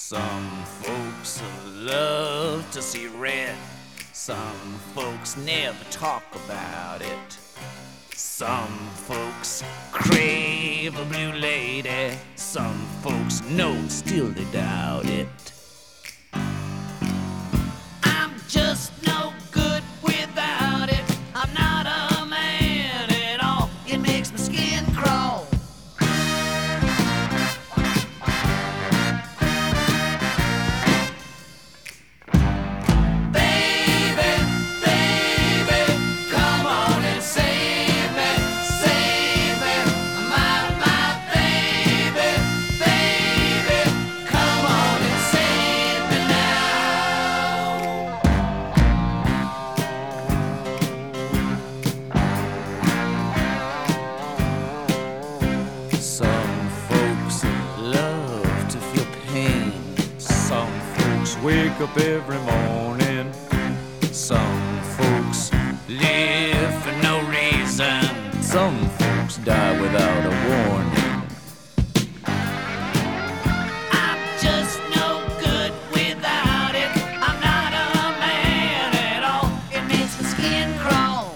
Some folks love to see red. Some folks never talk about it. Some folks crave a blue lady. Some folks know, still they doubt it. I'm just no good without it. I'm not a man at all. It makes my skin crawl. Some folks love to feel pain. Some folks wake up every morning. Some folks live for no reason. Some folks die without a warning. I'm just no good without it. I'm not a man at all. It makes my skin crawl.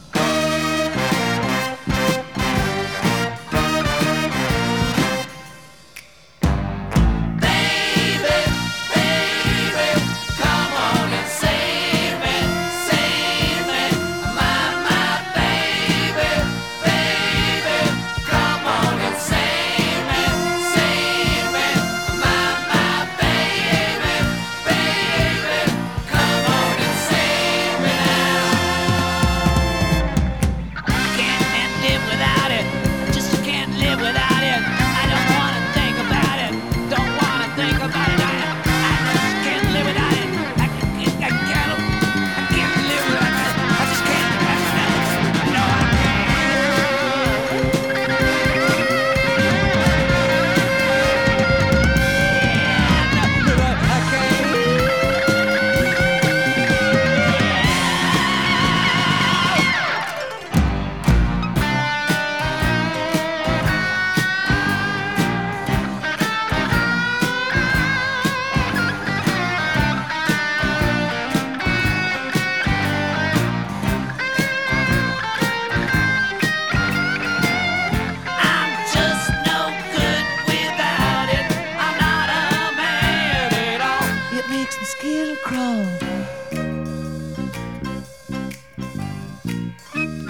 Makes my skin crawl.